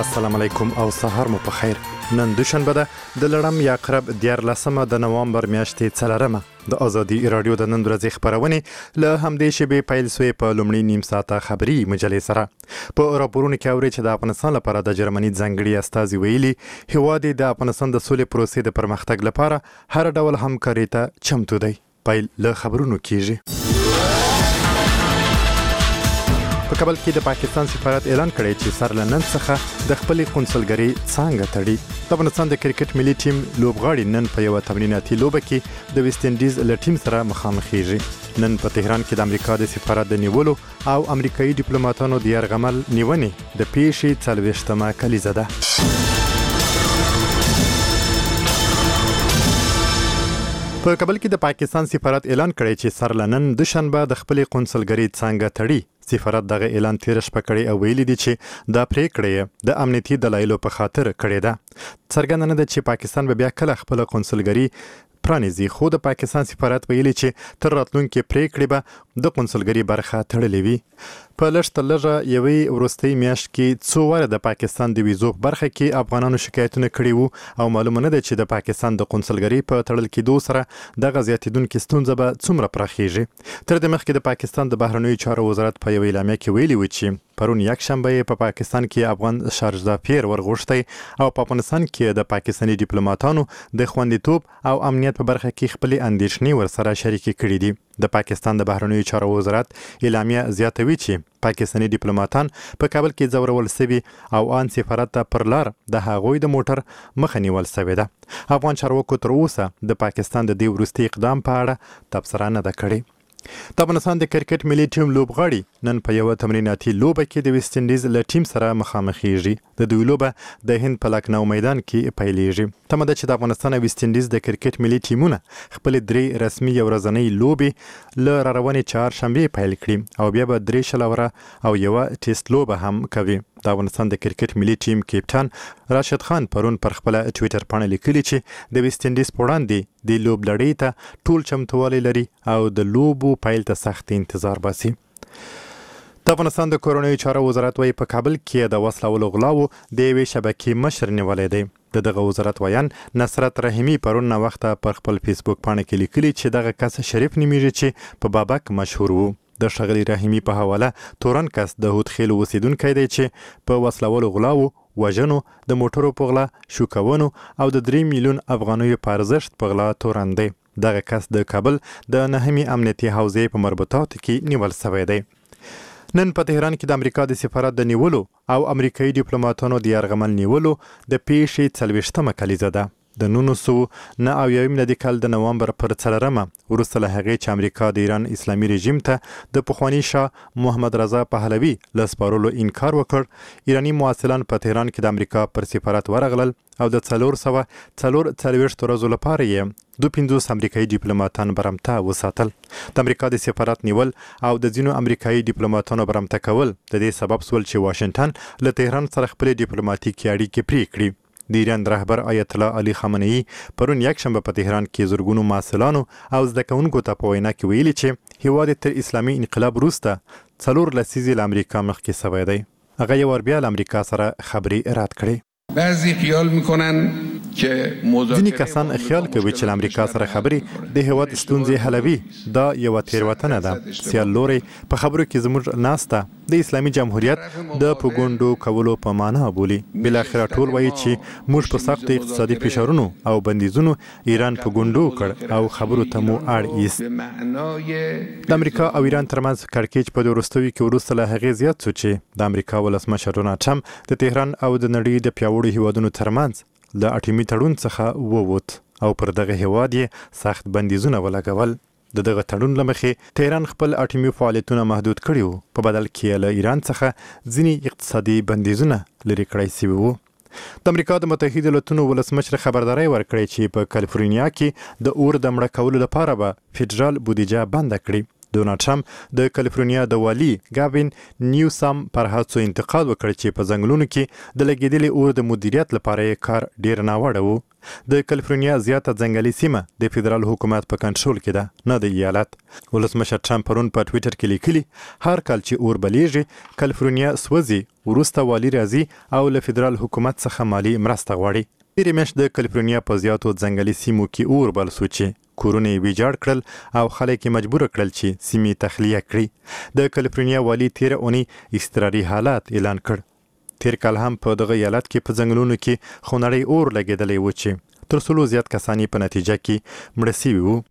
السلام علیکم او سهار مو په خیر. نن دوشنبه ده د لړم یا قرب 14 د نوامبر میاشتې 4 د ازادي رادیو د نن ورځې خبرونه له همدې شبي پیل سوی په لومړی نیم ساعته خبري مجلې سره په راپورونو کې اوري چې د افغانستان لپاره د جرمني ځنګړي استازي ویلي هیواد د افغانستان د سولې پروسې د پرمختګ لپاره هر ډول همکاري ته چمتو دی. پیل له خبرونو کیږي. په کابل کې د پاکستان سفارت اعلان کړی چې سر له نن څخه د خپل قونسلګرۍ څنګه تړي. د افغانستان د کرکټ ملي ټیم لوبغاړي نن په یو تمریناتي لوبه کې د ویسټ انډیز له ټیم سره مخامخېږي. نن په تهران کې د امریکا د سفارت د نیولو او امریکایي ډیپلوماټانو د یرغمل نیونې د پیښې 40مه کلیزه ده. په کابل کې د پاکستان سفارت اعلان کړی چې سر له نن دوشنبه د خپل قونسلګرۍ څنګه تړي. سفارت دغه اعلان تیر شپه کړی او ویلي دي چې دا پریکړه د امنیتي دلایلو په خاطر کړې ده. څرګنده نه ده چې پاکستان به بیا کله خپل قونسلګرۍ پرانیزي، خو د پاکستان سفارت ویلي چې تر راتلونکي پریکړې به د قونسلګرۍ برخه تړلې وي. په لږ لږه یوې وروستۍ میاشت کې څو واره د پاکستان د ویزو برخه کې افغانانو شکایتونه کړي وو او معلومه نه ده چې د پاکستان د قونسلګرۍ په تړل کېدو سره دغه زیاتېدونکې ستونزه به څومره پراخیږي. تر دې مخکې د پاکستان د بهرنیو چارو وزارت په یوه اعلامیه کې ویلي و چې پرون یکشنبه په پاکستان کې افغان شارجدافیر ورغوښتی او په افغانستان کې د پاکستاني ډیپلوماټانو د خوندیتوب او امنیت په برخه کې خپل اندېښنې ورسره شریکې کړي دي. د پاکستان د بهرنیو چارو وزارت اعلامیه زیاتوي چې پاکستاني ډیپلوماټان په کابل کې ځورول سوي او ان سفارت ته پر لار د هغوی د موټر مخه نیول سوې ده. افغان چارواکو تر اوسه د پاکستان د دې وروستي اقدام په اړه تبصره نه ده کړې. د افغانستان د کرکټ ملي ټیم لوبغاړي نن په یو تمریناتي لوبه کې د ویسټ انډیز له ټیم سره مخامخېږي. د دوی لوبه د هند په لکنو میدان کې پیلېږي. تمه ده چې د افغانستان او ویسټ انډیز د کرکټ ملي ټیمونه خپل 3 رسمي یو ورځنۍ لوبې له راروانې چهارشنبې پیل کړي او بیا به 3 شلوره او یو ټیسټ لوبه هم کوي. د افغانستان د کرکټ ملي ټیم کپټان راشد خان پرون پر خپل ټویټر باندې لیکلي چې د ویسټ انډیز په وړاندې د لوب لړۍ ته ټول چمتووالی لري او د لوبو پیل ته سخت انتظار باسي. د افغانستان د کورنیو چارو وزارت وايي په کابل کې د وسلو غلاو د یوې شبکې مشر نیولې دی. دغه وزارت وایان نصرت رحیمی پرون وخته پر خپل فیسبوک باندې کې لیکلي چې دغه کس شریف نومیږي چې په بابک مشهور وو. د ښاغلي رحیمی په حواله تورن کس د هودخیل اوسیدونکی دی چې په وسلو غلاو، وژنو، د موټرو په غلا، شوکونو او د 3 میلیون افغانیو په ارزښت په غلا تورن دی. دغه کس د کابل د 9 امنیتي حوزې په مربوطاتو کې نیول شوی دی. نن په تهران کې د امریکا د سفارت د نیولو او امریکایي ډیپلوماټانو د یرغمل نیولو د پیښې 40مه کلیزه ده. د 1999 میلادي کال د نوامبر پر 4 وروسته له هغې چې امریکا د ایران اسلامي رژیم ته د پخواني شاه محمد رضا پهلوي له سپارلو انکار وکړ، ایراني محصلان په تهران کې د امریکا پر سفارت ورغلل او د 444 ورځو لپاره یې 250 امریکایي ډیپلوماټان برمته وساتل. د امریکا د سفارت نیول او د ځینو امریکایي ډیپلوماټانو برمته کول د دې سبب سول چې واشنګټن له تهران سره خپل ډیپلوماټیکي اړیکې پرې کړي. د ایران رهبر آیت الله علي خامنه‌ای پرون یکشنبه په تهران کې زرګونو محصلانو او زده کوونکو ته په وینا کې ویلي چې هیواد تر اسلامي انقلاب وروسته 4 لسیزې له امریکا مخکې سوی دی. هغه یو ور بیا له امریکا سره خبري رد کړي. بعضی خیال میکنن که ځینې کسان خیال کوي چې امریکا سره خبري د هیواد ستونزې حلوي. دا یو تیروتنه ده. سیال لوري په خبرو کې زموږ ناسته د اسلامي جمهوریت د پګوندو کولو په معنا بولی. بل اخر ټول وایي چې موږ په سخت اقتصادي فشارونو او بندیزونو ایران پګوندو کړ او خبرو ته مو اړ ایست. د امریکا او ایران ترمنځ کړکېچ په وروستوي کې وروسته له هغې زیات شو چې د امریکا ولسمشر ډونالډ ټرمپ د تهران او د نړۍ د پیاوړو هیوادونو ترمنځ د اټومي تړون څخه ووت او پر دغه هیواد یې سخت بندیزونه ولګول. دغه تړون له مخې تهران خپل اټومي فعالیتونه محدود کړي وو، په بدل کې له ایران څخه ځینې اقتصادي بندیزونه لرې کړای شوي وو. د امریکا د متحده ایالاتونو ولسمشر خبرداری ورکړی چې په کالیفورنیا کې د اور د مړه کولو لپاره به فدرال بودیجه بند کړي. ډونالډ ټرمپ د کالیفورنیا د والي ګاوین نیوسم پر هڅو انتقاد وکړ چې په ځنګلونو کې د لګیدلي اور د مدیریت لپاره کار ډیر ناوړه وو. د کالیفورنیا زیاته ځنګلي سیمه د فدرال حکومت په کنټرول کې ده، نه د ایالت. ولسمشر ټرمپ پرون په ټویټر کې لیکلي هر کال چې اور بلیږي کالیفورنیا سوځي، وروسته والی راځي او له فدرال حکومت څخه مالی مرسته غواړي. تیرې میاشت د کالیفورنیا په زیاتو ځنګلي سیمو کې اور بل شو چې کورونه یې ویجاړ کړل او خلک یې مجبور کړل چې سیمې تخلیه کړي. د کالیفورنیا والی تیره اونۍ اضطراري حالات اعلان کړ. تیر کال هم په دغه ایالت کې په ځنګلونو کې خونړی اور لګېدلی و چې تر سلو زیات کسان په نتیجه کې مړه سوي وو.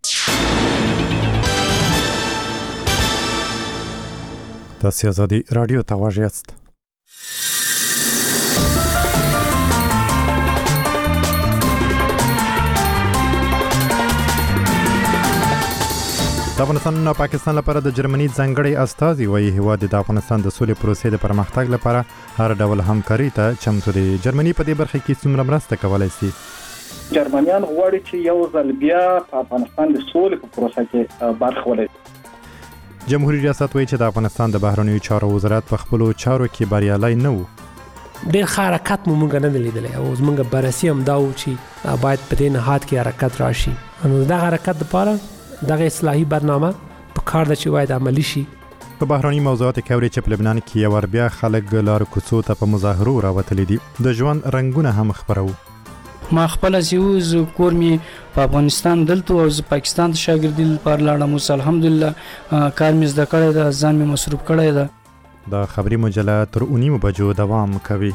تاسو آزادي رادیو ته غوږ یاست. د افغانستان او پاکستان لپاره د جرمني ځانګړي استازي وايي هیواد د افغانستان د سولې پروسې د پرمختګ لپاره هر ډول همکاري ته چمتو دی. جرمني په دې برخه کې څومره مرسته کولای شي؟ جرمنیان غواړي چې یو ځل بیا په افغانستان د سولې په پروسه کې برخه ولري. جمهوریت ریاست وايي چې د افغانستان د بهرنیو چارو وزارت په خپلو چارو کې بریالي نه وو. ډېر ښه حرکت مو مونږ نه لیدلی او زمونږ بررسي هم دا و چې باید په دې نهاد کې حرکت راشي. نو دا حرکت لپاره دغه اصلاحي برنامه په کار ده چې باید عملی شي. په بهرني موضوعاتو کې اوري چې په لبنان کې یو ور بیا خلک لار کوڅو ته په مظاهرو راوتلي دي. د ژوند رنګونه هم خبرو. ما خپل زیوز کور می په افغانستان دلته او پاکستان ته شاګردي لپاره لاړم. اوس الحمدلله کار می زده کړی ده، ځان می مصروف کړی ده. دا خبري مجله تر 9 بجو دوام کوي.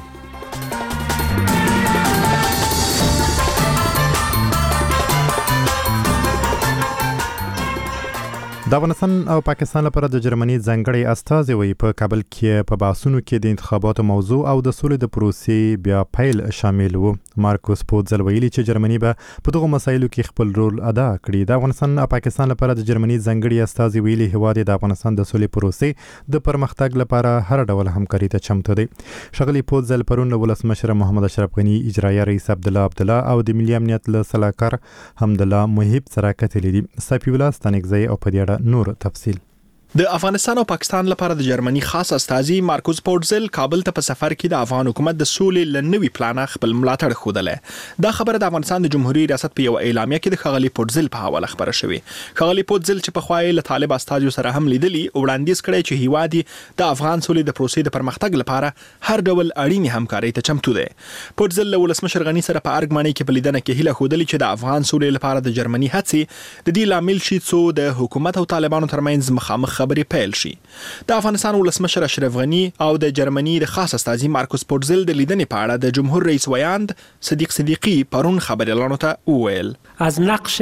د افغانستان او پاکستان لپاره د جرمني ځانګړي استازي وي په کابل کې په بحثونو کې د انتخاباتو موضوع او د سولې د پروسې بیا پیل شامل وو. مارکوس پوتزل ویلي چې جرمني به په دغه مسایلو کې خپل رول ادا کړي. د افغانستان او پاکستان لپاره د جرمني ځانګړي استازي ویلي هیواد د افغانستان د سولې پروسې د پرمختګ لپاره هر ډول همکاري ته چمتو دی. شغلی پوتزل پرون ولسمشر محمد اشرف غنی، اجرایه رئیس عبدالله او د ملي امنیت له سلاکار حمدالله محب سره کتلي دي. صفي الله ستانکزی او په دې نور تفصیل. د افغانستان او پاکستان لپاره د جرمني خاص استازي مارکوس پورتزل کابل ته په سفر کې د افغان حکومت د سولې لنوي پلان خپل ملاتړ خوده. دا خبره د افغانستان د جمهوریت ریاست په یو اعلامیه کې د خغلی پورتزل په حواله خبره شوې. خغلی پورتزل چې په خوای له طالب استازو سره هم لیدلی وړاندیز کړی چې هیوادي د افغان سولې د پروسې د پرمختګ لپاره هر ډول اړینې همکاري ته چمتو دی. پورتزل له ولسمشر غنی سره په ارګماني کې په لیدنه کې هیله خوده چې د افغان سولې لپاره د جرمني هڅې د دې لامل شي چې د حکومت او طالبانو ترمنځ مخامخ خبرې پیل شي. د افغانستان ولسمشر اشرف غنی او د جرمنی د خاص استازي مارکوس پورتزل د لیدنې په اړه د جمهور رئیس ویاند صدیق صدیقی پرون خبريالانو ته وویل. از نقش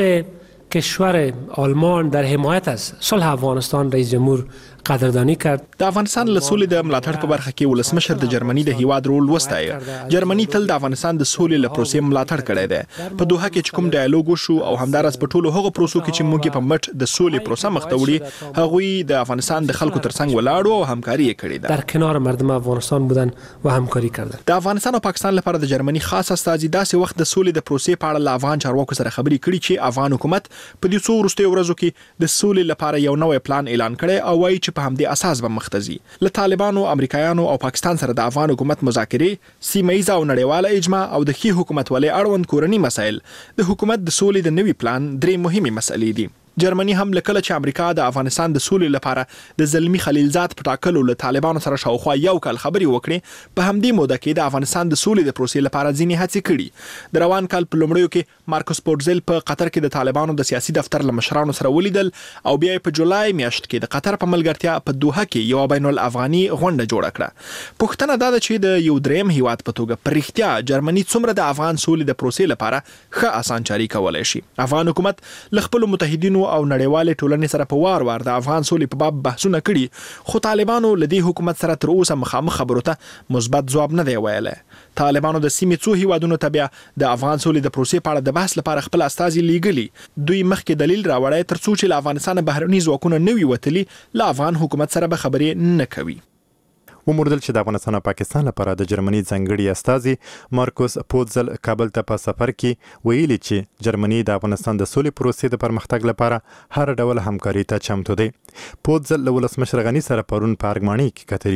کشور آلمان در حمایت از صلح افغانستان رئیس جمهور قدردانی کرد. د افغانستان له سولې د ملاتړ په برخه کې ولسمشر د جرمني د هیواد رول وستایي. جرمني تل د افغانستان د سولې له پروسې ملاتړ کړی دی. په دوحه کې چې کوم ډایالوګ شو او همدارس په ټولو هغو پروسو کې چې موږ په مټ د سولې پروسه مخ ته وړي هغوی د افغانستان د خلکو ترڅنګ ولاړو او همکاري کړې ده. در کنار مردم افغانستان بودن و همکاری کردند. د افغانستان او پاکستان لپاره د جرمني خاص استازي داسې وخت د سولې د پروسې په اړه له افغان چارواکو سره خبرې کړې چې افغان حکومت په دې څو وروستیو ورځو کې د سولې لپاره یو نوې پلان اعلان کړی او وایي چې په همدې اساس مختزي. له طالبانو، امریکایانو او پاکستان سره د افغان حکومت مذاکرې، سیمه‌ایزه او نړیواله اجماع او د ښې حکومتولۍ اړوند کورنی مسایل د حکومت د سولې د نوي پلان درې مهمه مسلې دي. جرمني هم لکه چې امریکا د افغانستان د سولې لپاره د زلمی خلیلزاد په ټاکلو له طالبانو سره شاوخوا یو کال خبري وکړي، په همدې موده کې د افغانستان د سولې د پروسې لپاره ځینې هڅې کړي. د روان کال په لومړیو کې مارکوس پورتزل په قطر کې د طالبانو د سیاسي دفتر له مشرانو سره ولیدل او بیا په جولای میاشت کې د قطر په ملګرتیا په دوحه کې یو بین الافغاني غونډه جوړه کړه. پوښتنه دا ده چې د یو دریم هیواد په توګه پر اړتیا جرمني څومره د افغان سولې د پروسې لپاره ښه اسانچاري کولای شي. افغان حکومت له خپل متحدینو او نړیوال ټولنې سره په وار د افغان سولې په باب بحثونه کړي، خو طالبانو له دې حکومت سره تر اوسه مخامخ خبرو ته مثبت ځواب نه دی ویلی. طالبانو د سیمې څو هیوادونو ته بیا د افغان سولې د پروسې په اړه د بحث لپاره خپل استازي لیږلي. دوی مخکې دلیل راوړی تر څو چې له افغانستان بهرني ځواکونه نه وي وتلي له افغان حکومت سره به خبرې نه کوي. وموردل چې د افغانستان او پاکستان لپاره د جرمني ځانګړي استازي مارکوس پورتزل کابل ته په سفر کې ویلي چې جرمني د افغانستان د سولې پروسې د پرمختګ لپاره هر ډول همکاري ته چمتو دی. پورتزل له ولسمشر غنی سره پرون په ارګماني کې کتلي.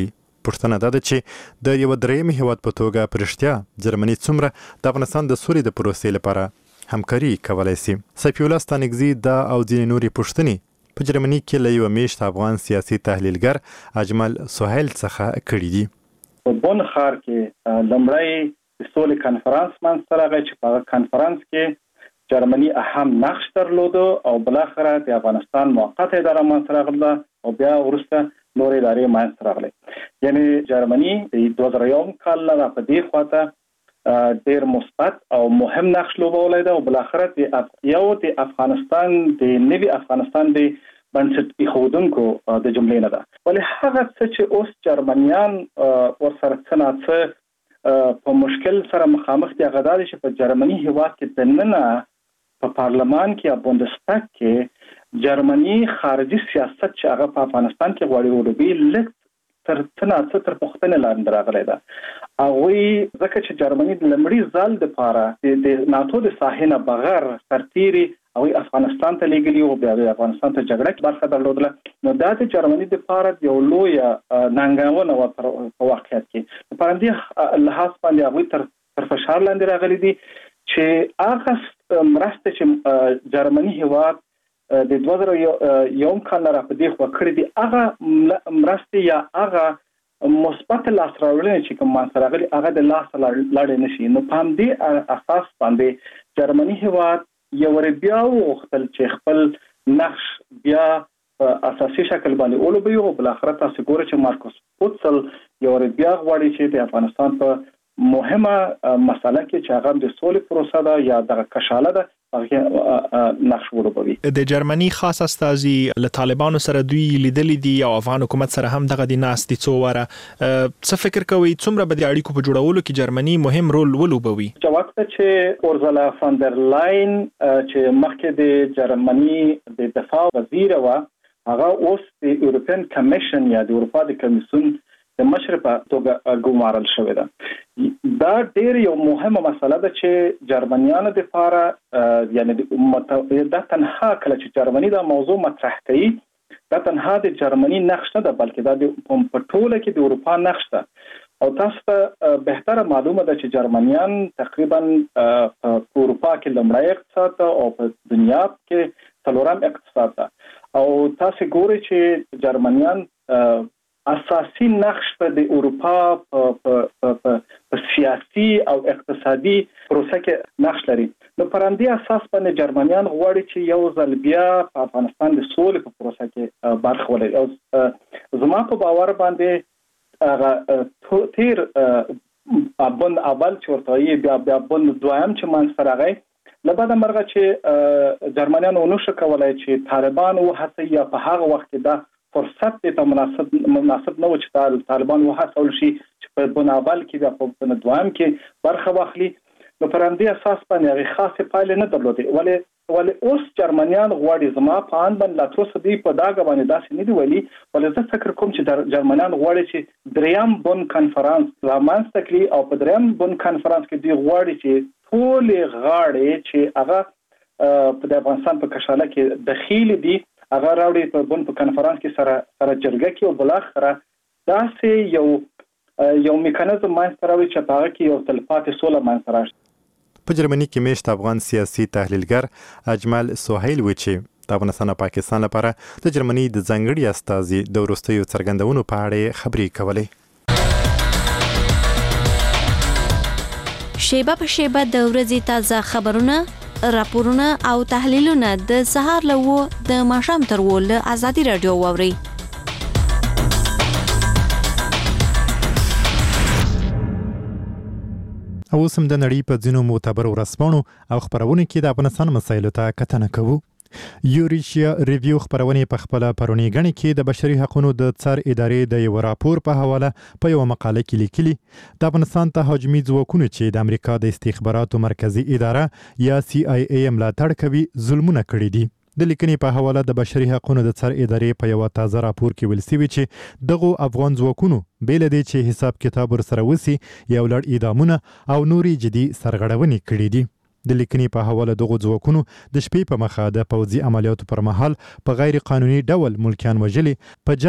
پوښتنه ده چې د یو دریم هیواد په توګه پرشتیا جرمني څومره د افغانستان د سولې د پروسې لپاره همکاري کولای شي. سیف الله ستانکزي دا او ځینې نورې پوښتنې په جرمني کې له یو میشت افغان سیاسي تحلیلګر اجمل سهیل څخه کړي دي. په بون ښار کې لومړی د سولې کنفرانس منځته راغی چې په کنفرانس کې جرمني اهم نقش درلوده او بلاخره د افغانستان موقته اداره منځته راغله او بیا وروسته نورې ادارې منځته راغلې. یعنی جرمني د 2001 کال نه په دې خواته ډېر مثبت او مهم نقش لوبولی ده او بلاخره د افغانستان د نوي افغانستان د بنسټ ایښودونکو د جملې نه ده. ولې هغه څه چې اوس جرمنیان ورسره څه ناڅه په مشکل سره مخامخ دي هغه دا چې په جرمني هیواد کې دننه په پارلمان کې یا بوندستاګ کې جرمني خارجي سیاست چې هغه په افغانستان کې غواړي ولوبي لږ تر پوښتنې لاندې راغلی ده. هغوی ځکه چې جرمني د لومړي ځل دپاره د ناتو د ساحې نه بغیر سرتیري هغوی افغانستان ته لیږلي او بیا د افغانستان ته جګړه کې برخه درلودله. نو دا د جرمني دپاره یو لویه ننګونه وه په واقعیت کې. په همدې لحاظ باندې هغوی تر فشار لاندې راغلي دي چې هغه مرسته چې جرمني هیواد د 2001 کال نه راپدې خوا کړې دي هغه مرسته یا هغه مثبت لاسته راوړنې چې کوم منځته راغلي هغه د لاسته لاړې نشي. نو په همدې اساس باندې جرمني هیواد یو بیا وغوښتل چې خپل نقش بیا په اساسي شکل باندې ولوبوي او بلاخره تاسو ګورئ چې مارکوس پوتسل یو بیا غواړي چې د افغانستان په مهمه مسله کې چې هغه د سولې پروسه ده یا د کشاله ده هغه نقش ولوبوي. د جرمني خاص استازي له طالبانو سره دوی لیدلي دي او افغان حکومت سره هم دغه د ناس دي څو واره. څه فکر کوي څومره به د اړیکو په جوړولو کې جرمني مهم رول ولوبوي؟ جواب ته چې اورزلا فاندر لاین چې مخکې د جرمني د دفاع وزیر و هغه اوس د یورپین کمیشن یا د اروپا د کمیسیون د مشر په توګه ګمارل شوې ده. دا ډېر یو مهمه مسله ده چې جرمنیانو دپاره یعنی دا تنها کله چې جرمني دا موضوع مطرح کوي دا تنها د جرمني نقش نه ده بلکې دا په ټوله کې د اروپا نقش ده. او تاسو ته بهتره معلومه ده چې جرمنیان تقریبا په اروپا کې لومړی اقتصاد ده او په دنیا کې څلورم اقتصاد ده. او تاسو ګورئ چې جرمنیان اساسي نقش په د اروپا په سیاسي او اقتصادي پروسه کې نقش لري. نو پر همدې اساس باندې جرمنیان غواړي چې یو ځل بیا په افغانستان د سولې په پروسه کې برخه ولري. او زما په باور باندې تیر بند اول چې ورته بیا بند دویم چې منځته راغی لبعد مرغه چې جرمنیان ونشو کولای چې طالبان وهڅوي یا په هغه وخت کې دا فرصت ته مناسب نه و چې طالبان وهڅول شي چې په بنابل کې په دوام کې برخه واخلي. نو پر همدې اساس باندې هغه خاصه پایله نه درلودې. ولې اوس جرمنیان غواړي زما په ان باندې لا څه دی په داګه باندې داسې نه دی ویلي. ولې زه فکر کوم چې جرمنیان غواړي چې دریم بون کنفرانس رامنځته کړي او په دریم بون کنفرانس کې دی غواړي چې ټول غاړي چې هغه په افغانستان په کشاله کې دخیل دي هغه راوړي په بون په کنفرانس کې سره جرګه کې او بلاخره داسې یو میکانیزم منځته راوړي چې په هغه کې یو تلپاتې سوله منځته راشي. په جرمني کې میشت افغان سیاسي تحلیلګر اجمل سهیل و چې د افغانستان او پاکستان لپاره د جرمني د ځانګړي استازي د وروستیو څرګندونو په اړه خبرې کولې. شیبه په شیبه د ورځې تازه خبرونه راپورونه او تحلیلونه د سهار له د ماښام تر له ازادي رادیو واوري. اوس هم د نړۍ په ځینو معتبرو ورځپاڼو او خبرونو کې د افغانستان مسایلو ته کتنه کوو. یوریشیا ریویو خبرونه په خپل پرونی غنی کې د بشري حقوقو د څار ادارې د یو راپور په حواله په یو مقاله کې لیکلي د افغانستان ته هجومي ځواکونه چې د امریکا د استخباراتو مرکزی اداره یا CIA ملاتړ کوي ظلمونه کړی دي. د لیکنې په حواله د بشري حقوقو د څار ادارې په یو تازه راپور کې ویل شوی چې دغه افغان ځواکونو بیل دي چې حساب کتاب سره وسی یو لړ اعدامونه او نوري جدي سرغړونې کړې دي. د لیکنې په حواله دغه ځواکونو د شپې په مخه د پوځي عملیاتو پر مهال په غیر قانوني ډول ملکیان وژلي، په جبر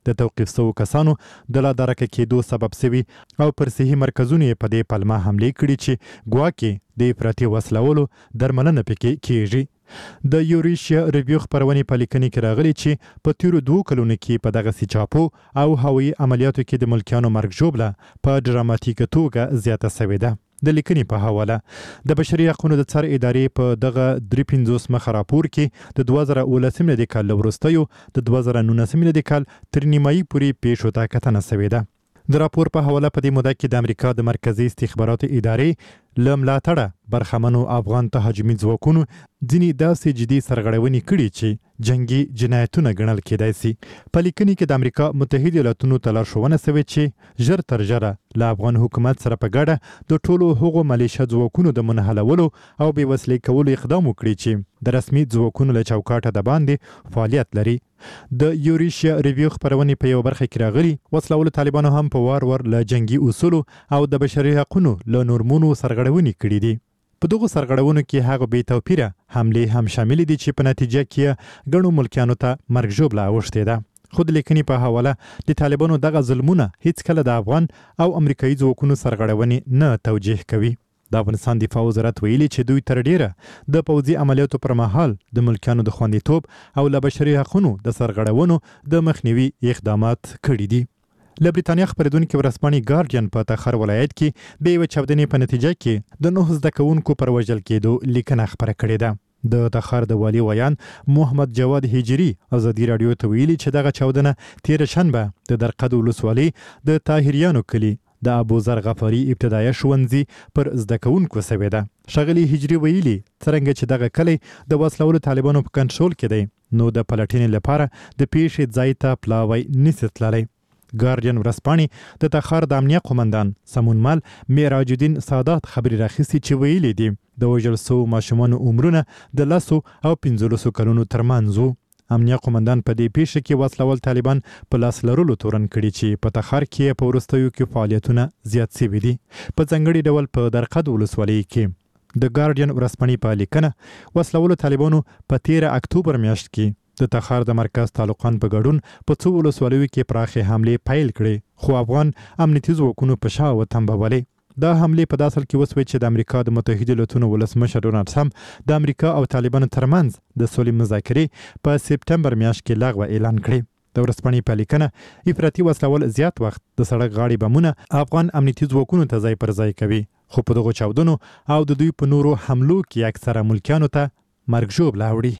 د توقیف شوو کسانو د لادرکه کېدو سبب شوي او پر صحي مرکزونو په دې پلمه حملې کړي چې ګواکې د افراطي وسلولو درملنه پکې کیږي. د یوریشیا ریویو خبرونه په لیکنه کې راغلي چې په تیرو 2 کلونو کې په دغه سچاپو او هوایي عملیاتو کې د ملکیانو مرګ ژوبله په ډراماتیکه توګه زیاته شوې ده. د لیکنې په حواله د بشري حقوقو د څار ادارې په دغه 350 مخه راپور کې د 2018 میلادي کال وروستیو د 2019 میلادي کال تر نیمایي پورې پیښو ته کتنه شوې ده. د راپور په حواله په دې موده کې د امریکا د مرکزی استخباراتو ادارې له ملاتړه برخمنو افغان تهاجمي ځواکونو ځینې داسې جدي سرغړونې کړي چې جنگي جنایتونه ګڼل کېدای شي. په لیکنې کې د امریکا متحده ایالاتونو ته لارښوونه شوې چې ژر تر ژره له افغان حکومت سره په ګډه د ټولو هغو ملیشه ځواکونو د منحلولو او بې وسلې کولو اقدام وکړي چې د رسمي ځواکونو له چوکاټه د باندې فعالیت لري. د یوریشیا ریویو خبرونه په یو برخه کې راغلي وسلول طالبانو هم په وار له جنگي اصولو او د بشري حقوقو له نورمونو سرغړونې کړې دي. په دغه سرغړونو کې هغه بې توپیره حملې هم شامل دي چې په نتیجه کې ګڼو ملکیانو ته مرګ ژوبله اوښتې ده. خو د لیکنې په حواله د طالبانو دغه ظلمونه هیڅ کله د افغان او امریکایي ځواکونو سرغړونې نه توجیه کوي. د افغانستان دفاع وزارت ویلي چې دوی تر ډیره د پوځي عملیاتو پر مهال د ملکیانو د خوندیتوب او له بشري حقوقو د سرغړونو د مخنیوي اقدامات کړي دي. له بریتانیا خبرېدونکي ورځپاڼې ګارډین په تخار ولایت کې د یوې چاودنې په نتیجه کې د 9 زده کوونکو پر وژل کېدو لیکنه خپره کړې ده. د تخار د والي ویان محمد جواد هجری ازادي رادیو ته ویلي چې دغه چاودنه تیر شنبه د درقد ولسوالۍ د طاهریانو کلي د ابوذر غفاری ابتدایي ښوونځي پر زده کوونکو شوې ده. ښاغلي هجری ویلي څرنګه چې دغه کلی د وسلولو طالبانو په کنټرول کې دی نو د پلټنې لپاره د پیښې ځای ته پلاوی نشي تللی. ګارډین ورځپاڼې د تخار د امنیه قومندان سمونمال معراج الدین سادات خبري راخیستي چې ویلي دي د وژل شوو ماشومانو عمرونه د 10 او 15 کلونو ترمنځ وو. امنیه قومندان په دې پیښه کې وسلول طالبان په لاس لرلو تورن کړي چې په تخار کې په وروستیو کې فعالیتونه زیات شوي دي. په ځانګړي ډول په درقد ولسوالۍ کې د ګارډین ورځپاڼې په لیکنه وسلولو طالبانو په 13 اکتوبر میاشت کې د تخار د مرکز تعلقان په ګډون په څو ولسوالیو کې پراخې حملې پیل کړې خو افغان امنیتي ځواکونو په شا وتمبولې. دا حملې په داسل کې وسوي چې د امریکا د متحده ایالاتونو ولسمشر ډونالد ټرمپ د امریکا او طالبانو ترمنځ د سولې مذاکرې په سپټمبر میاشت کې لغوه اعلان کړې. د ورځپاڼې په لیکنه افراطي وسلول زیات وخت د سړک غاړې بمونه افغان امنیتي ځواکونو ته ځای پر ځای کوي خو په دغو چاودنو او د دوی په نورو حملو کې اکثره ملکیانو ته مرګ ژوبله اوړي.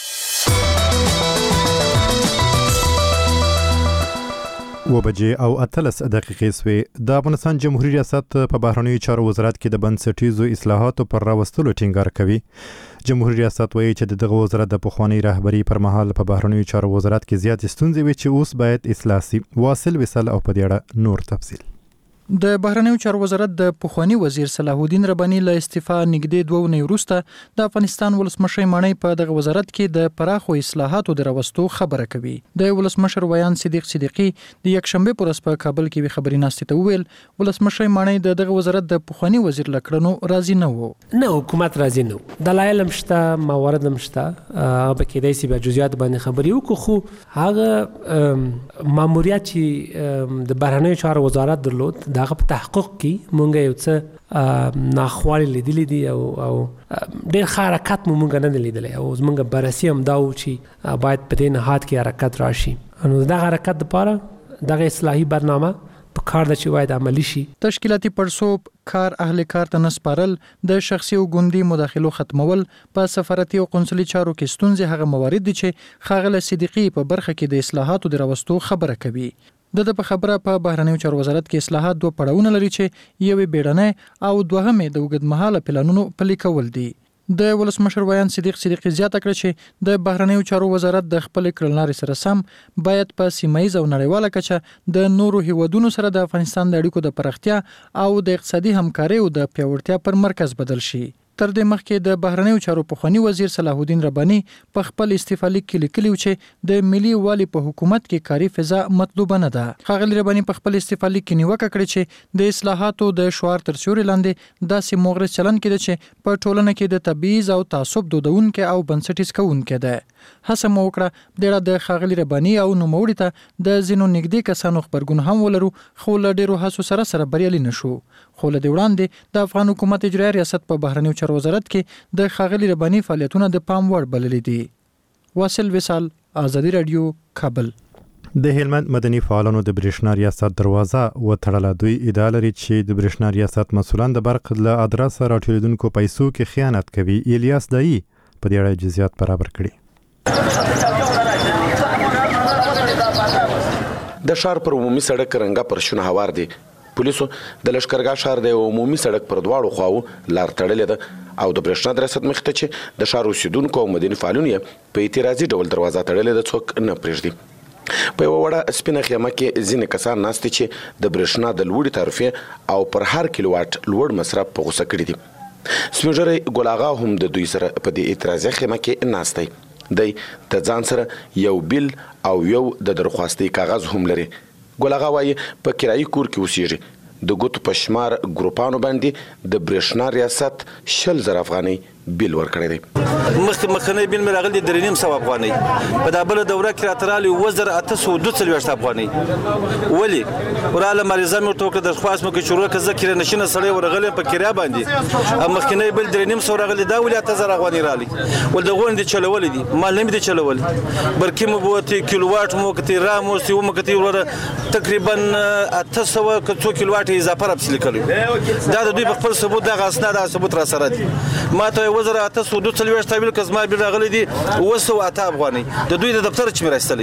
وبجې او 13 دقیقې سوې. د افغانستان جمهوریت ریاست په بهرنیو چارو وزارت کې د بنسټیزو اصلاحاتو پر راوستلو ټینګار کوي. جمهوریت ریاست وایي چې دغه وزارت د پخوانی رهبری پر مهال په بهرنیو چارو وزارت کې زیات ستونزې وي چې اوس باید اصلاح شي. واصل وصل او په دې اړه نور تفصیل. د بهرنیو چارو وزارت د پخوانی وزیر صلاح الدین ربانی له استعفا نږدې 2 ونې وروسته د افغانستان ولسمشر مانی په دغه وزارت کې د پراخو اصلاحاتو د راوستو خبره کوي. د ولسمشر ویان صدیق صدیقی د یکشنبه پر ورځ په کابل کې خبري ناشته ته ویل ولسمشر مانی دغه وزارت د پخوانی وزیر لکړنو راضي نه وو. نه حکومت راضي نه و. دلایل مشته موارد مشته به کې دایسي به جزئیات باندې خبري وکړو خو هغه ماموریت چې د بهرنیو چارو وزارت درلود دغه په تحقق کې مونږ یو څه ناخوالې لیدلې دي او ډېر ښه حرکت مونږ نه لیدلی او زمونږ بررسي هم دا و چې باید په دې نهاد کې حرکت راشي. نو دغه حرکت دپاره دغه اصلاحي برنامه په کار ده چې باید عملي شي. تشکیلاتي پړسوب کار اهل کار ته نسپارل د شخصي او ګوندي مداخلو ختمول په سفارتي او قونسلي چارو کې ستونزې هغه موارد دي چې ښاغلی صدیقي په برخه کې د اصلاحاتو د راوستو خبره کوي. د په خبره په بهرنیو چارو وزارت کې اصلاحات 2 پړاوونه لري چې یوې بیړنۍ او دوهمې د اوږدمهاله پلانونو پلي کول دي. د ولسمشر ویان صدیق صدیقی زیاته کړ چې د بهرنیو چارو وزارت د خپل کړنلارې سره سم باید په سیمایي او نړیواله کچه د نورو هیوادونو سره د افغانستان د اړیکو د پراختیا او د اقتصادي همکارۍ او د پیاوړتیا پر مرکز بدل شي. تر دې مخکې د بهرنیو چارو پخوانی وزیر صلاح الدین رباني په خپل استعفا لیک کې لیکلی چې د ملي والي په حکومت کې کاري فضا مطلوبه نه ده. ښاغلي رباني په خپل استعفا لیک کې نیوکه کړې چې د اصلاحاتو د شعار تر سیوري لاندې داسې مغرض چلن کېده چې په ټولنه کې د تبعیض او تعصب دودونکو او بنسټیز کوونکو ده. هڅه مو وکړه د ښاغلي رباني او نوموړي ته د ځینو نږدې کسانو خبرګون هم ولرو، خو له ډېرو هڅو سره بریالي نشو. خو له دې وړاندې د افغان حکومت اجرایي ریاست په بهرنیو چارو وزارت کې د ښاغلي رباني فعالیتونه د پام وړ بللي دي. واصل وصال، آزادي رادیو، کابل. د هلمند مدني فعالانو د برېښنا ریاست دروازه وتړله. دوی ادعا لري چې د برېښنا ریاست مسؤلان د برق له ادرسه راټولېدونکو پیسو کې خیانت کوي. الیاس دایی په دې اړه جزئیات برابر کړي. د ښار پر عمومي سړک رنګه پرشونه هوار دي. پولیسو د لشکرګاه ښار د عمومي سړک پر دواړو خواو لار تړلې ده او د برېښنا د ریاست مخې ته چې د ښار اوسیدونکو او مدني فعالینو یې په اعتراضي ډول دروازه تړلې ده، څوک نه پرېږدي. په یوه وړه سپینه خیمه کې ځینې کسان ناست دي چې د برېښنا د لوړې تعرفې او پر هر کیلو واټ لوړ مصرف په غوسه کړي دي. سپین ږیری ګل اغا هم د دوی سره په دې اعتراضي خیمه کې ناست دی. دی د ځان سره یو بیل او یو د درخواستي کاغذ هم لري. ګل اغا وایي په کرایي کور کې اوسېږي. د ګوتو په شمار ګروپانو باندې د برېښنا ریاست 100,000 افغانۍ بیل ورکړی دی. مخکنی بیل مې راغلی 3,500 افغانۍ، په دا بله دوره کې راته راغلي 2,842 افغانۍ. ولې وراله مریضه مې ورته وکړه، درخواست مې وکړه چې وروره که زه کرایه نشینه سړی ورغلی په کرایه باندې، او مخکنی بیل 3,500 راغلی، دا ولې 8,000 افغانۍ راغلي. ول دغو نه دي چلولی دي، مال نه مې دي چلولی. برقي مو بوتې، کیلو واټ مو وکتې، رام مو ومو کتې، وروره تقریبا 800 که 2 کیلو واټ اضافه راپسې لیکلي. دا د دوی په خپل ثبوت دغه اسناد ثبوت را سره دي. ما ته 2,842 تابل که زما بیل راغلی دي 208 افغانۍ، د دوی د دفتر چې مې راایستلی.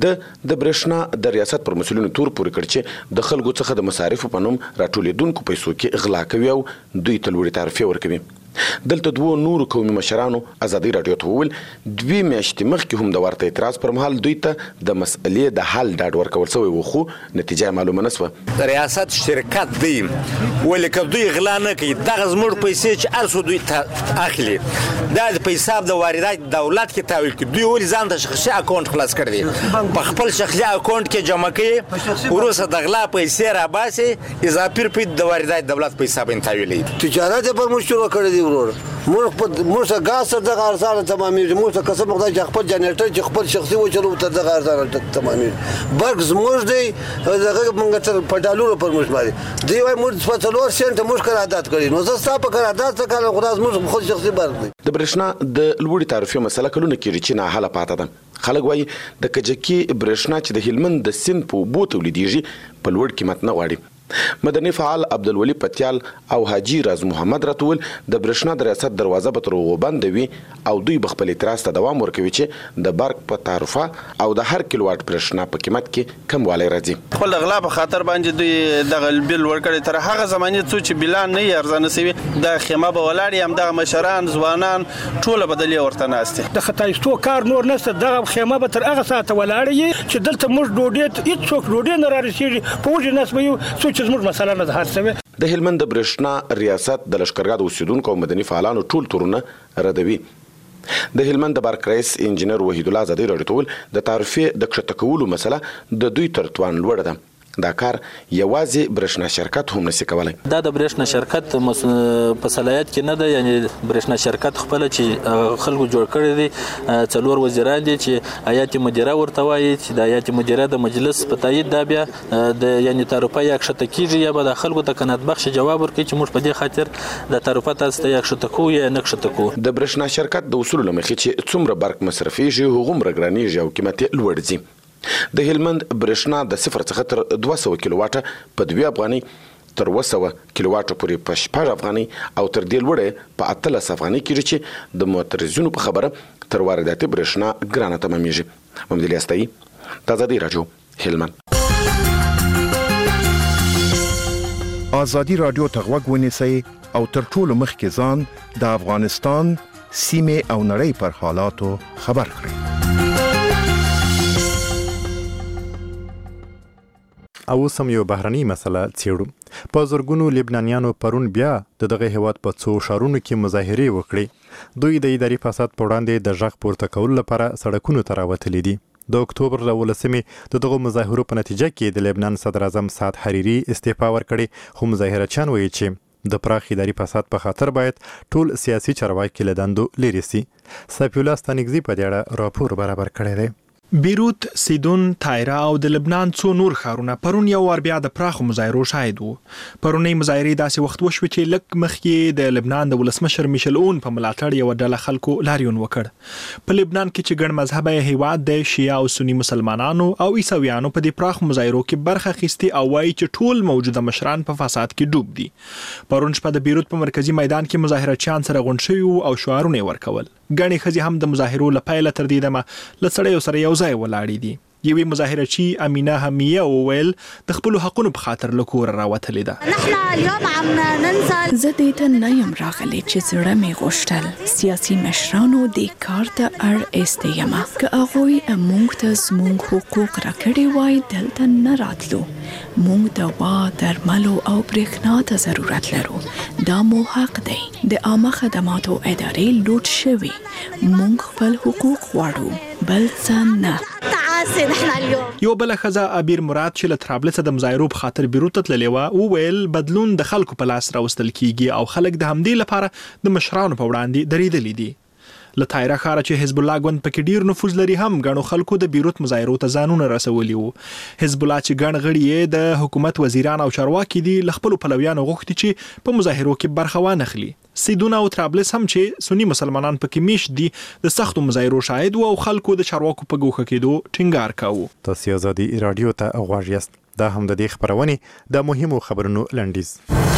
د برېښنا د ریاست پر مسؤلینو تور پورې کړ چې د خلکو څخه د مصارفو په نوم راټولېدونکو پیسو کې غلا کوي او دوی ته لوړې تعرفې ورکوي. دلته دوو نورو قومي مشرانو ازادي راډیو ته وویل 2 میاشتې مخکې هم د ورته اعتراض پر مهال دوی ته د مسئلې د حل ډاډ ورکول شوی و، خو نتیجه معلومه نه شوه. ریاست شرکت دی، ولې که دوی غلا نه کوي دغه زموږ پیسې چې هر څو دوی اخلي دا د پیساب د واردات دولت کې تحویل کړي. دوی ولې ځان ته شخصي اکاونټ خلاص کړی دی، په خپل شخصي اکاونټ کې جمع کوي، وروسته د غلا پیسې راباسي، اضافي روپۍ د واردات دولت پیساب باندې تحویلوي. تجارت پر موږ شروع کړی دی ورور. موږ ته غاز تر دغه ارزانه تمامېږي، موږ ته قسم خدای چې خپل جنریټر چې خپل شخصي وچلو تر دغه ارزانه تمامېږي. برق زموږ دی، دغه موږ تر پټالونو پر موږ باندې دی وایي موږ په 4 سنټ موږ قرارداد کړی. نو زه ستا په قرارداد څه کاله خدای زموږ خپل شخصي برق دی. د برېښنا د لوړې تعرفې مسله کلونه کېږي چې ناحله پاته ده. خلک وایي د کجکي برېښنا چې د هلمند د سیند په اوبو تولیدېږي په لوړ قیمت نه غواړي. مدني فعال عبدالولي پتیال او حاجی راز محمد راتول د برېښنا د ریاست دروازه به تر هغو بنده وي او دوی به خپل اعتراض ته دوام ورکوي چې د برق په تعرفه او د هر کیلو واټ برېښنا په قیمت کې کموالی راځي. خپل غلا په خاطر باندې دوی دغه بیل ورکړی. تر هغه زمانې څو چې بیلان نه یې ارزانه سوي، د خیمه به ولاړ یم، دغه مشران ځوانان ټوله بدلې ورته ناست دي. د ختایستو کار نور نشته، دغه خیمه به تر هغه ساعته ولاړه وي چې دلته موږ ډوډۍ هېڅوک ډوډۍ نه رارسېږي، په وږې نس به یو څو چې زموږ مسله نه ده حل شوې. د هلمند د برېښنا ریاست د لشکرګاه د اوسیدونکو او مدني فعالانو ټول تورونه ردوي. د هلمند د برق رئیس انجینر وحید الله آزادي راډیو ته وویل د تعرفې د کښته کولو مسله د دوی تر توان لوړه ده. دا کار یوازې برېښنا شرکت هم نشي کولای. دا د برېښنا شرکت په صلاحیت کې نه ده، یعنی برېښنا شرکت خپل چې خلکو جوړ کړی دی 4 وزیران دي چې هیئت مدیره ورته وایي، چې د هیئت مدیره د مجلس په تایید دا بیا د یعنی تعرفه یا کښته کیږي یا به د خلکو ته قناعت بخش جواب ورکړي چې موږ په دې خاطر د تعرفه تاسو ته یا کښته کوو یا نه کښته کوو. د برېښنا شرکت د اصولو له مخې چې څومره برق مصرفېږي هغومره ګرانېږي او قیمت یې لوړ ځي. د هلمند برېښنا د 0 څخه تر 200 کیلو واټه په 2 افغانۍ، تر 200 کیلو واټه پورې په 6 افغانۍ او تر دې لوړه په 18 افغانۍ کېږي چې د معترضینو په خبره تر وارداتي برېښنا ګرانه تمامېږي. محمد الیاس دایی، آزادي راډیو، هلمند. آزادي راډیو ته غوږ ونیسئ او تر ټولو مخکې ځان د افغانستان سیمې او نړۍ پر حالاتو خبر کړئ. او سم یو بهرني مسله څېړو په زورګونو لبنانیانو پرون بیا دغه هیواد په څو شهرونو کې مظاهره وکړي دوی د اداري فساد په وړاندې د ژغ پورته کولو لپاره سړکونو ته راوتلي دي د اکتوبر له 18 دغه مظاهرو په نتیجه کې د لبنان صدر اعظم سعد حریری استعفا ورکړي خو مظاهرچیان وایي چې د پراخ اداري فساد په خاطر باید ټول سیاسي چارواکي له دندو لري سي صفی الله ستانګزی په دې اړه راپور برابر کړی دی بیروت، سیدون، تایرا او د لبنان څو نور ښارونه پرون یو وار بیا د پراخو مظاهرو شاهد وو. پرونی مظاهرې داسې وخت وشوې چې لږ مخکې د لبنان د ولسمشر میشل اون په ملاتړ یو ډله خلکو لاریون وکړ. په لبنان کې چې ګڼ مذهبه هیواد د شیعه او سنی مسلمانانو او عیسویانو په دې پراخو مظاهرو کې برخه اخیستې او وایي چې ټول موجوده مشران په فساد کې ډوب دي. پرون شپه د بیروت په مرکزی میدان کې مظاهرچیان سره غونډ شوي وو او شعارونه ورکول. ګڼې ښځې هم د مظاهرو له پیله تر دې دمه له سړیو سره یو ځای ولاړې دي. یوې مظاهرچی امینه همیه وویل د خپلو حقونو په خاطر له کوره راوتلې ده. نحن اليوم عم ننزل زه دې ته نه یم راغلی چې زړه مې غوښتل سیاسي مشرانو دې کار ته اړ ایستی یمه که هغوی موږ ته زموږ حقوق راکړي وای دلته نه راتلو. موږ دوا، درملو او برېښنا ته ضرورت لرو. دا مو حق دی. د عامه خدماتو ادارې لوټ شوي. موږ خپل حقوق غواړو بل څه نه. یو بل ښځه ابیر مراد چې له طرابلس د مظاهرو په خاطر بیروت ته تللې وه وویل بدلون د خلکو په لاس راوستل کیږي او خلک د همدې لپاره د مشرانو په وړاندې درېدلي دي. له تایره ښاره چې حزب الله ګوند پکې ډیر نفوذ لري هم ګڼو خلکو د بیروت مظاهرو ته ځانونه رسولي وو. حزب الله چې ګڼ غړي یې د حکومت وزیران او چارواکي دي له خپلو پلویانو غوښتي چې په مظاهرو کې برخه وانخلي. سیدون او طرابلس هم چې سنی مسلمانان پکې میشت دي د سختو مظاهرو شاهد وو او خلکو د چارواکو په ګوښه کېدو ټینګار کاوه. تاسو آزادي رادیو ته غواړئ یاست. دا هم د دې خبرونه د مهمو خبرونو لنډیز.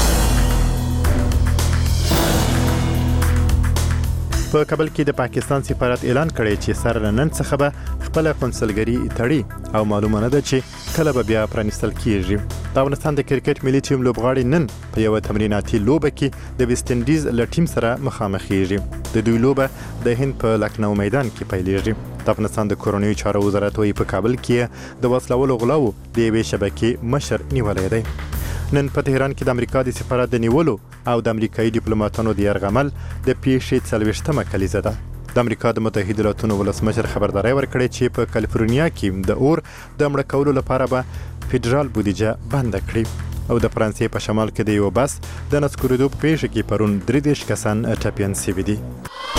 په کابل کې د پاکستان سفارت اعلان کړی چې سره نن څخه به خپل قونسلګری تړي او معلومه نه ده چې کله به بیا پرانیستل کیږي. د افغانستان د کرکټ ملي ټیم لوبغاړي نن په یو تمریناتي لوبه کې د ویسټ انډیز له ټیم سره مخامخېږي. د دوی لوبه د هند په لکنو میدان کې پیلېږي. د افغانستان د کورونی چارو وزارت وایي په کابل کې د وسلوالو غلاو د یوې شبکې مشر نیولې دی. نن په تهران کې د امریکا د سفارت د نیولو او د امریکایي ډیپلوماټانو د یرغمل د پیښې 40مه کلیزه ده. د امریکا د متحده ایالاتو ولسمشر خبرداري ورکړې چې په کالیفورنیا کې د اور د مړ کولو لپاره به فدرال بودیجه بند کړي او د فرانسې په شمال کې د یو بس د نسکوریدو په پیښه کې پرون 33 کسان ټپیان شوي دي.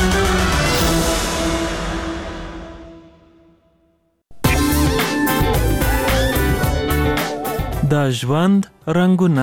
د ژوند رنگونه.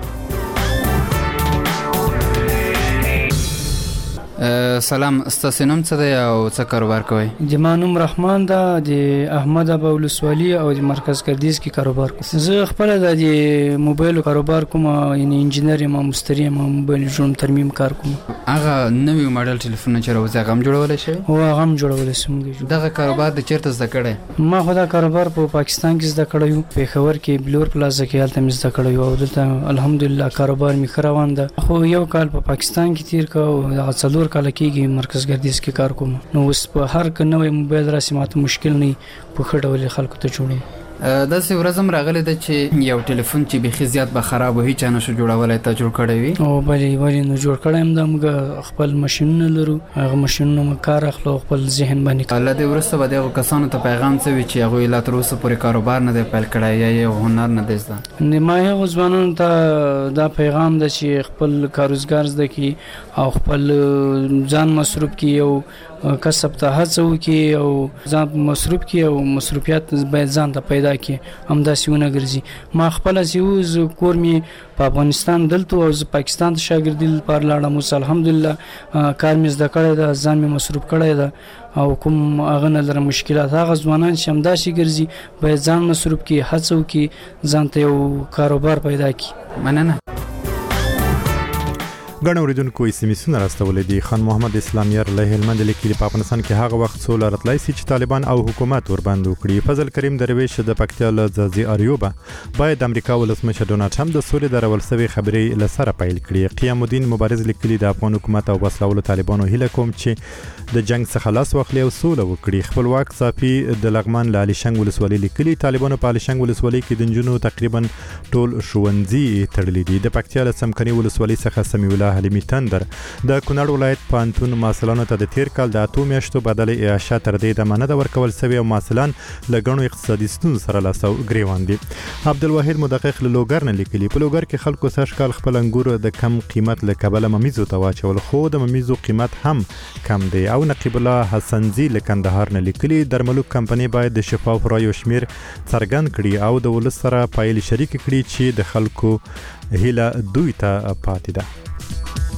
سلام، ستاسو نوم څه دی او څه کاروبار کوئ؟ زما نوم رحمان ده، د احمد ابا ولسوالي او د مرکز کردیز کې کاروبار کوم. زه خپل د موبایل کاروبار کوم، یعنی انجینر یم، مستری یم، موبایل جوړوم، ترمیم کار کوم. هغه نوی ماډل ټلیفون چې راوځي هغه هم جوړولی شي؟ او هغه هم جوړولی شم. دغه کاروبار د چیرته زده کړی؟ ما خو دا کاروبار په پاکستان کې زده کړی و، پېښور کې بلور پلازا کې هلته مې زده کړی و او دلته الحمدلله کاروبار مې ښه روان ده. خو یو کال په پاکستان کې تیر کړ او دغه 4 کاله کېږي مرکز ګردیز کې کار کوم. نو اوس په هر نوې موبایل راسي ماته مشکل نه په ښه ډول خلکو ته جوړي. داسې ورځ هم راغلی ده چې یو ټلیفون چې بیخي زیات به خراب و هیچا نشو جوړولی تا جوړ کړی وي؟ او ولې نو جوړ کړی یم. دا موږ خپل ماشینونه لرو، هغه ماشینونه موږ کار اخلو خپل ذهن باندې. له دې وروسته به دغو کسانو ته پیغام څه وي چې هغوی لا تر اوسه پورې کاروبار نه دی پیل کړی یا یې هنر نه دی زده؟ ما هغو ځوانانو ته دا پیغام ده چې خپل کاروزګار زده کړي او خپل ځان مصروف کړي او کسب ته هڅه وکړي او ځان مصروف کړي او مصروفیت باید ځان ته پیدا کړي، همداسې ونه ګرځي. ما خپله چې اوس کور مې په افغانستان دلته او زه پاکستان ته شاګردي لپاره لاړم. اوس الحمدلله کار مې زده کړی ده، ځان مې مصروف کړی ده او کوم هغه نه لرم مشکلات. هغه ځوانان چې همداسې ګرځي باید ځان مصروف کړي، هڅه وکړي، ځان ته یو کاروبار پیدا کړي. مننه. غنو اوریدونکو اسمسونه راستولې دي. خان محمد اسلاميار له هلمند لیکلي په افغانستان کې هغه وخت سوله راتلای شي چې طالبان او حکومت ورباندې وکړي. فضل کریم درویش د پکتیا له ځاځي اریوبه باید امریکا ولسمشر ډونالد ټرمپ د سولې د راول سوي خبرې لسره پیل کړي. قیام الدین مبارز لیکلي د افغان حکومت او وسلوالو طالبانو هیله کوم چې د جنگ څخه لاس واخلي او سوله وکړي. خپلواک صافي د لغمان له علي شنګ ولسوالۍ لیکلي طالبانو په علي شنګ ولسوالۍ کې د نجونو تقریبا ټول ښوونځي تړلي دي. د پکتیا له سمکني ولسوالۍ څخه سمیع الله حلیمي تندر د کونړ ولایت پانتون ماسلانو ته د تیر کال د 8 میاشتو بدل اعاشه تر دې د منده ورکول سوی او ماسلان لګڼو اقتصادي ستونزو سره لاسو گریوان دي. عبدالواحد مدقق له لوګر نه لیکلي په لوګر کې خلکو سږ کال خپل انګور د کم قیمت له کبله ممیزو ته واچول خو د ممیزو قیمت هم کم دی. او نقیب الله حسنزي له کندهار نه لیکلي درملو کمپنۍ باید د شفاف رایو شمیر څرګند کړي او د ولس سره پایل شریک کړي چې د خلکو هیله دوی ته پاتې ده.